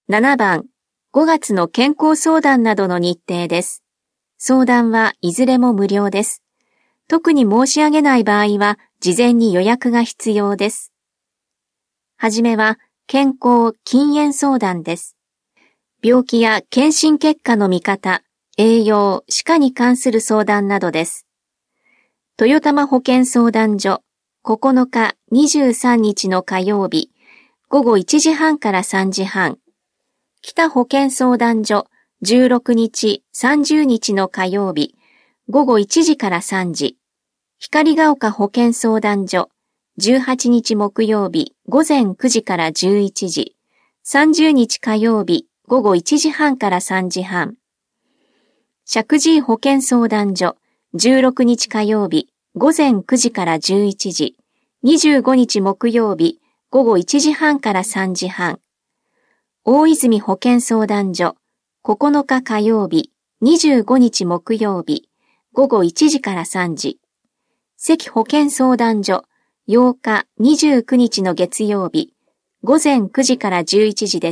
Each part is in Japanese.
7番、5月の健康相談などの日程です。相談はいずれも無料です。特に申し上げない場合は、事前に予約が必要です。はじめは、健康禁煙相談です。病気や検診結果の見方、栄養、歯科に関する相談などです。豊玉保健相談所、9日、23日の火曜日、午後1時半から3時半。北保健相談所、16日、30日の火曜日、午後1時から3時。光が丘保健相談所、18日木曜日、午前9時から11時。30日火曜日、午後1時半から3時半。石神井保健相談所、16日火曜日、午前9時から11時。25日木曜日、午後1時半から3時半。大泉保健相談所、9日火曜日、25日木曜日、午後1時から3時。関保健相談所、8日、29日の月曜日、午前9時から11時です。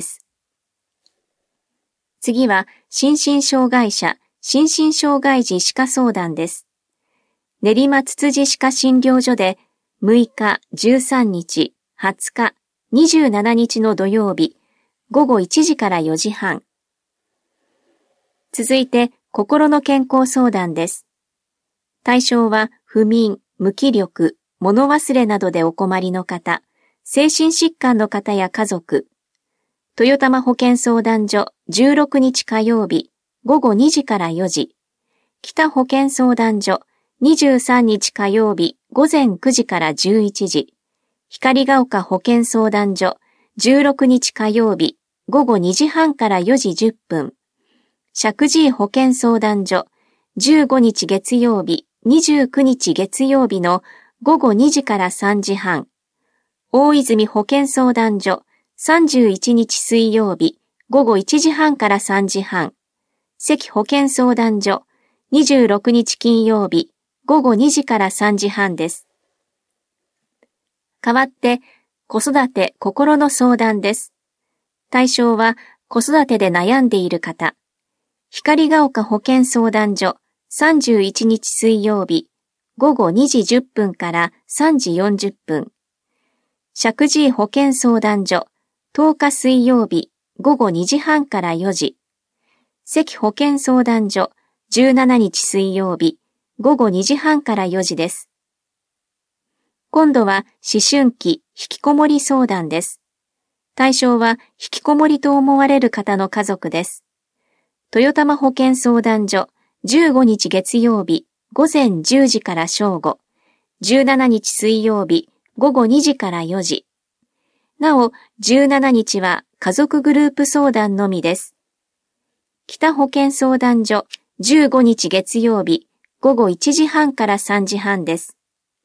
次は、心身障害者、心身障害児歯科相談です。練馬つつじ歯科診療所で、6日、13日、20日、27日の土曜日、午後1時から4時半。続いて、心の健康相談です。対象は、不眠、無気力、物忘れなどでお困りの方、精神疾患の方や家族。豊玉保健相談所、16日火曜日、午後2時から4時。北保健相談所、23日火曜日、午前9時から11時。光が丘保健相談所、16日火曜日、午後2時半から4時10分。石神井保健相談所、15日月曜日、29日月曜日の午後2時から3時半。大泉保健相談所、31日水曜日、午後1時半から3時半。関保健相談所、26日金曜日、午後2時から3時半です。代わって、子育て心の相談です。対象は、子育てで悩んでいる方。光が丘保健相談所、31日水曜日、午後2時10分から3時40分。石神井保健相談所、10日水曜日、午後2時半から4時。関保健相談所、17日水曜日、午後2時半から4時です。今度は思春期引きこもり相談です。対象は引きこもりと思われる方の家族です。豊玉保健相談所、15日月曜日、午前10時から正午。17日水曜日、午後2時から4時。なお、17日は家族グループ相談のみです。北保健相談所、15日月曜日、午後1時半から3時半です。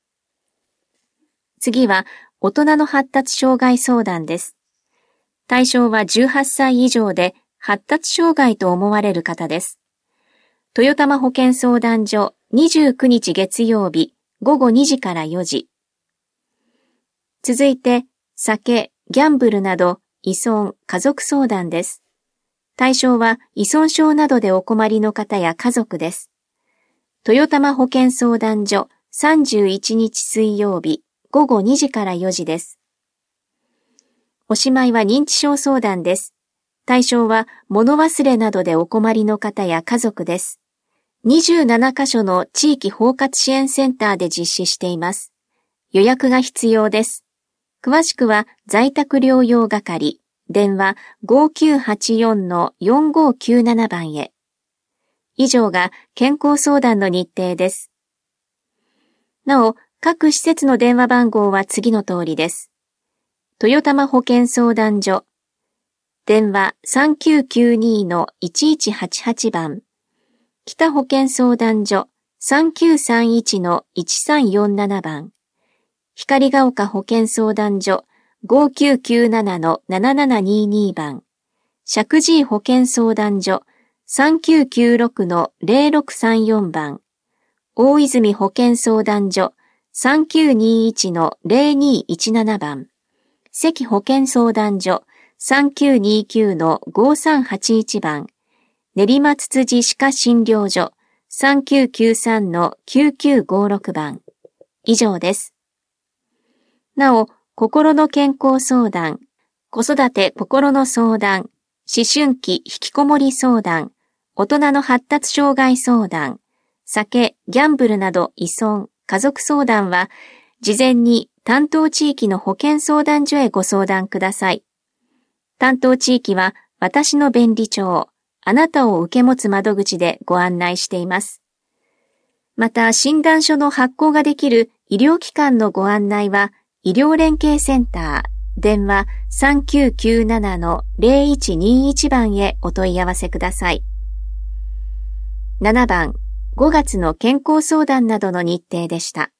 次は、大人の発達障害相談です。対象は18歳以上で発達障害と思われる方です。豊玉保健相談所、29日月曜日、午後2時から4時。続いて、酒、ギャンブルなど依存、家族相談です。対象は依存症などでお困りの方や家族です。豊玉保健相談所、31日水曜日、午後2時から4時です。おしまいは認知症相談です。対象は物忘れなどでお困りの方や家族です。27カ所の地域包括支援センターで実施しています。予約が必要です。詳しくは在宅療養係、電話 5984-4597 番へ。以上が健康相談の日程です。なお、各施設の電話番号は次の通りです。豊玉保健相談所。電話 3992-1188 番。北保健相談所 3931-1347 番。光が丘保健相談所 5997-7722 番。石神井保健相談所 3996-0634 番。大泉保健相談所 3921-0217 番。関保健相談所 3929-5381番、練馬つつじ歯科診療所3993-9956番。以上です。なお、心の健康相談、子育て心の相談、思春期引きこもり相談、大人の発達障害相談、酒、ギャンブルなど依存、家族相談は、事前に担当地域の保健相談所へご相談ください。担当地域は私の便利帳、あなたを受け持つ窓口でご案内しています。また、診断書の発行ができる医療機関のご案内は、医療連携センター、電話 3997-0121 番へお問い合わせください。7番、5月の健康相談などの日程でした。